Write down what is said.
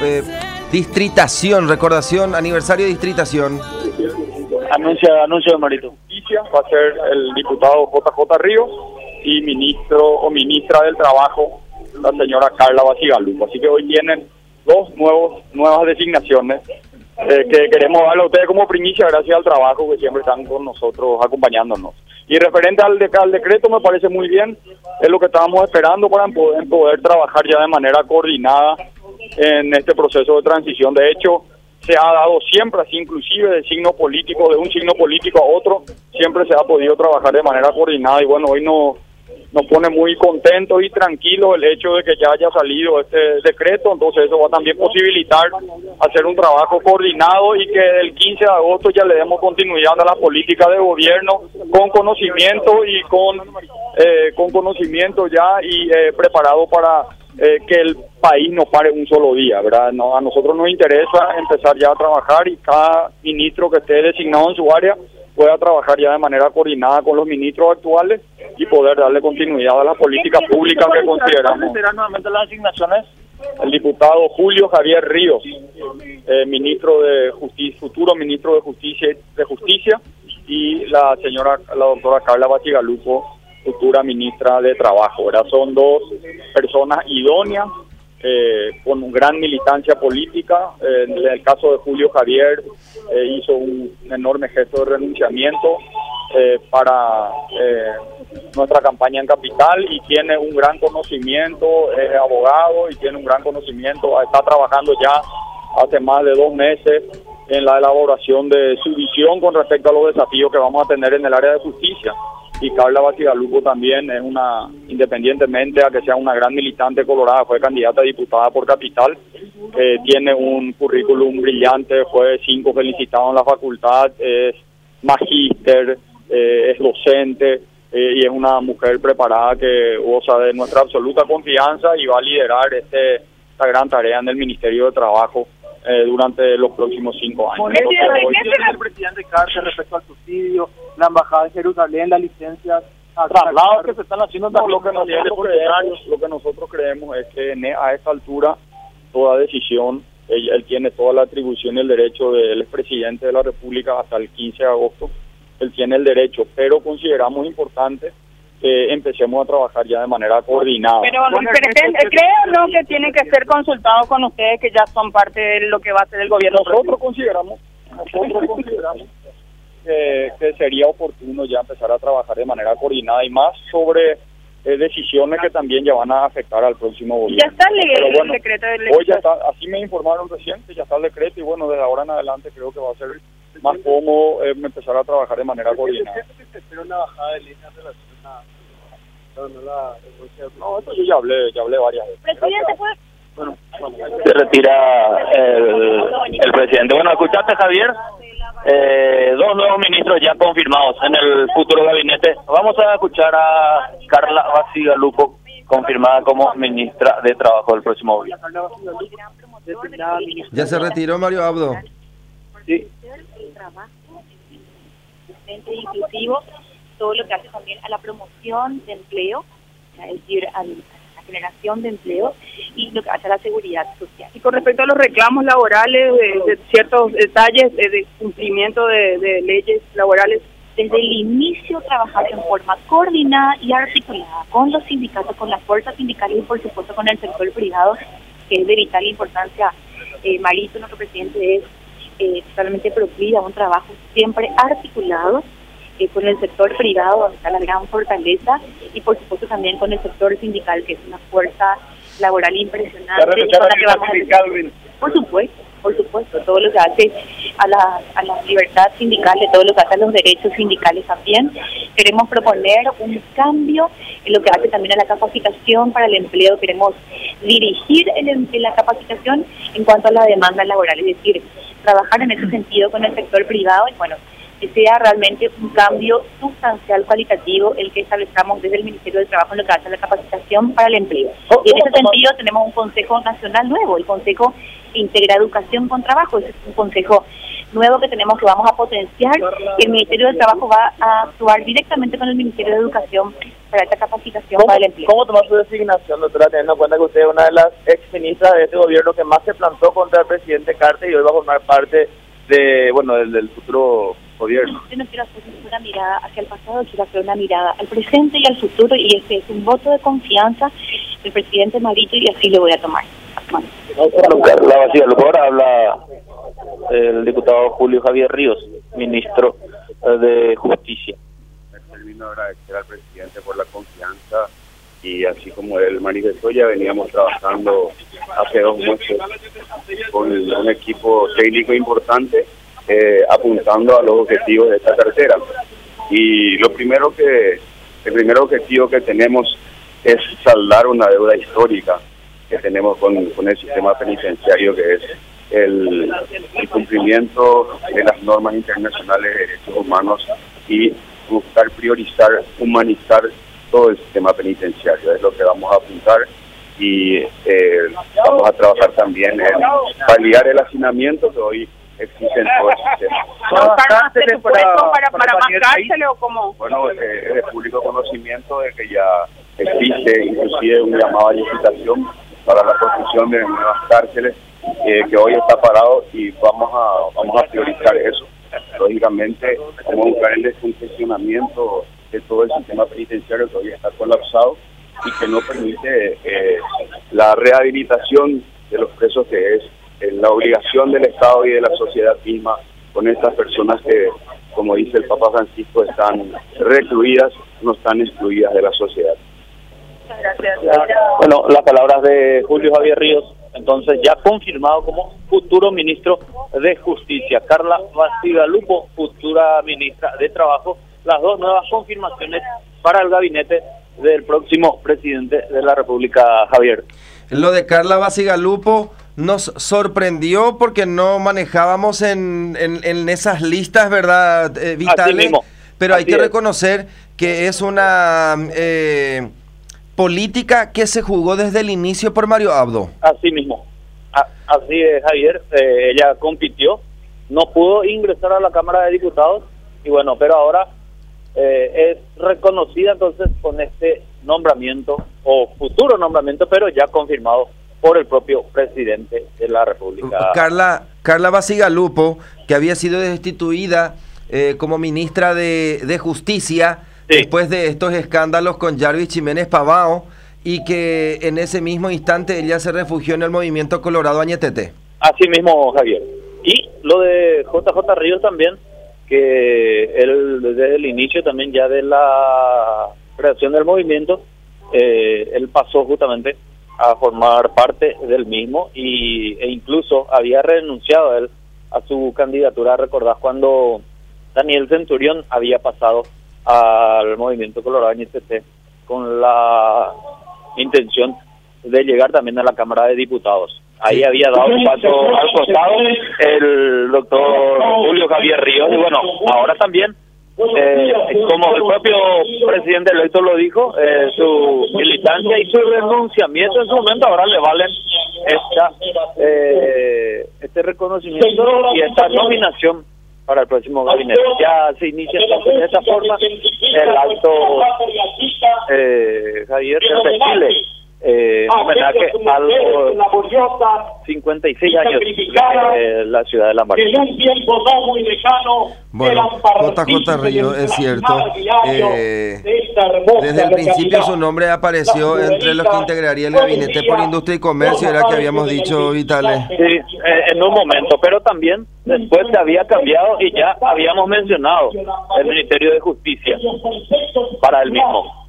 distritación, recordación, aniversario de distritación. Anuncio de Marito. Justicia va a ser el diputado JJ Ríos y ministro o ministra del Trabajo, la señora Carla Basigalupo. Así que hoy tienen nuevas designaciones que queremos darle a ustedes como primicia gracias al trabajo que siempre están con nosotros acompañándonos. Y referente al decreto me parece muy bien, es lo que estábamos esperando para poder trabajar ya de manera coordinada en este proceso de transición. De hecho, se ha dado siempre así, inclusive de un signo político a otro, siempre se ha podido trabajar de manera coordinada y bueno, hoy nos pone muy contentos y tranquilos el hecho de que ya haya salido este decreto, entonces eso va a también posibilitar hacer un trabajo coordinado y que el 15 de agosto ya le demos continuidad a la política de gobierno con conocimiento y con conocimiento ya y preparado para que el país no pare un solo día, ¿verdad? A nosotros nos interesa empezar ya a trabajar y cada ministro que esté designado en su área pueda trabajar ya de manera coordinada con los ministros actuales y poder darle continuidad a las políticas públicas que consideramos. ¿Serán nuevamente las asignaciones? El diputado Julio Javier Ríos, ministro de Justicia, futuro ministro de Justicia, y la doctora Carla Basigalupo, futura ministra de Trabajo, ¿verdad? Son dos personas idóneas, con gran militancia política. En el caso de Julio Javier, hizo un enorme gesto de renunciamiento para nuestra campaña en Capital y tiene un gran conocimiento, es abogado y tiene un gran conocimiento, está trabajando ya hace más de 2 meses en la elaboración de su visión con respecto a los desafíos que vamos a tener en el área de justicia. Y Carla Basigalupo también es independientemente a que sea una gran militante colorada, fue candidata a diputada por Capital, tiene un currículum brillante, fue 5 felicitado en la facultad, es magíster, es docente y es una mujer preparada que goza de nuestra absoluta confianza y va a liderar esta gran tarea en el Ministerio de Trabajo durante los próximos 5 años. ¿Qué tiene el presidente Carter respecto al subsidio, la embajada de Jerusalén, las licencias, traslados que se están haciendo? Lo que nosotros creemos es que a esta altura toda decisión, él tiene toda la atribución y el derecho, él es presidente de la República hasta el 15 de agosto, él tiene el derecho, pero consideramos importante que empecemos a trabajar ya de manera coordinada. Pero ¿cree o no que tiene que ser consultado con ustedes que ya son parte de lo que va a hacer el gobierno? Nosotros consideramos que sería oportuno ya empezar a trabajar de manera coordinada y más sobre decisiones que también ya van a afectar al próximo gobierno. Ya está el decreto del hoy ya está, así me informaron recién que ya está el decreto y bueno, desde ahora en adelante creo que va a ser más cómodo empezar a trabajar de manera coordinada. ¿Se espera una bajada de línea en relación No, esto yo ya hablé varias veces. Presidente, pues. Bueno, se retira el presidente. Bueno, ¿escuchaste, Javier? 2 nuevos ministros ya confirmados en el futuro gabinete. Vamos a escuchar a Carla Basigalupo, confirmada como ministra de Trabajo del próximo gobierno. ¿Ya se retiró Mario Abdo? Sí. El trabajo inclusivo, todo lo que hace también a la promoción de empleo, es decir, a la generación de empleo y lo que hace a la seguridad social. Y con respecto a los reclamos laborales, de ciertos detalles de cumplimiento de leyes laborales, desde el inicio trabajar en forma coordinada y articulada con los sindicatos, con las fuerzas sindicales y por supuesto con el sector privado, que es de vital importancia. Marito, nuestro presidente, es totalmente proclive a un trabajo siempre articulado con el sector privado, donde está la gran fortaleza, y por supuesto también con el sector sindical, que es una fuerza laboral impresionante. Por supuesto, todo lo que hace a la libertad sindical, todo lo que hace a los derechos sindicales también. Queremos proponer un cambio en lo que hace también a la capacitación para el empleo. Queremos dirigir la capacitación en cuanto a la demanda laboral, es decir, trabajar en ese sentido con el sector privado y bueno, que sea realmente un cambio sustancial cualitativo el que establezcamos desde el Ministerio del Trabajo en lo que hace a la capacitación para el empleo. Y en ese sentido tenemos un Consejo Nacional nuevo, el Consejo Integra Educación con Trabajo. Es un consejo nuevo que tenemos que vamos a potenciar, y el Ministerio del Trabajo va a actuar directamente con el Ministerio de Educación para esta capacitación para el empleo. ¿Cómo tomó su designación, doctora, teniendo en cuenta que usted es una de las exministras de este gobierno que más se plantó contra el presidente Carter y hoy va a formar parte de, bueno, del futuro gobierno? Yo no quiero hacer una mirada hacia el pasado, quiero hacer una mirada al presente y al futuro, y este es un voto de confianza del presidente Marito y así lo voy a tomar. Bueno. La vacía, ahora habla el diputado Julio Javier Ríos, ministro de Justicia. Termino de agradecer al presidente por la confianza y así como él manifestó, ya veníamos trabajando hace 2 meses con un equipo técnico importante apuntando a los objetivos de esta cartera. Y el primer objetivo que tenemos es saldar una deuda histórica que tenemos con el sistema penitenciario, que es el cumplimiento de las normas internacionales de derechos humanos y buscar priorizar, humanizar todo el sistema penitenciario. Es lo que vamos a apuntar y vamos a trabajar también en paliar el hacinamiento que hoy existe en todo el sistema. ¿Para más cárceles o cómo? Bueno, es de público conocimiento de que ya existe inclusive un llamado a licitación para la construcción de nuevas cárceles que hoy está parado y vamos a priorizar eso. Lógicamente vamos a buscar el descongestionamiento de todo el sistema penitenciario que hoy está colapsado y que no permite la rehabilitación de los presos, que es la obligación del Estado y de la sociedad misma con estas personas que, como dice el Papa Francisco, están recluidas, no están excluidas de la sociedad. Gracias. Bueno, las palabras de Julio Javier Ríos, entonces ya confirmado como futuro ministro de Justicia. Carla Bacigalupo, futura ministra de Trabajo. Las 2 nuevas confirmaciones para el gabinete del próximo presidente de la República, Javier. Lo de Carla Bacigalupo nos sorprendió porque no manejábamos en esas listas, ¿verdad, Vitale? Así mismo. Pero hay Así que es. reconocer que es una política que se jugó desde el inicio por Mario Abdo. Así mismo. Así es, Javier. Ella compitió, no pudo ingresar a la Cámara de Diputados y bueno, pero ahora es reconocida entonces con este nombramiento o futuro nombramiento, pero ya confirmado por el propio presidente de la República. Carla Bacigalupo, que había sido destituida como ministra de Justicia, sí, después de estos escándalos con Jarvis Jiménez Pavao, y que en ese mismo instante ella se refugió en el movimiento Colorado Añetete. Así mismo, Javier. Y lo de JJ Ríos también, que él desde el inicio también ya de la creación del movimiento, él pasó justamente a formar parte del mismo e incluso había renunciado él a su candidatura. ¿Recordás cuando Daniel Centurión había pasado al movimiento Colorado Añetete con la intención de llegar también a la Cámara de Diputados? Ahí había dado un paso al costado el doctor Julio Javier Ríos y bueno, ahora también, como el propio presidente electo lo dijo, su militancia y su renunciamiento en su momento ahora le valen este reconocimiento y esta nominación para el próximo gabinete. Ya se inicia entonces de esta forma el acto, Javier, de desfile, homenaje a los 56 años de la ciudad de La Marina. Bueno, JJ Ríos, es cierto, desde el principio su nombre apareció entre los que integraría el gabinete por Industria y Comercio, era que habíamos dicho, Vitale. Sí, en un momento, pero también después se había cambiado y ya habíamos mencionado el Ministerio de Justicia para el mismo.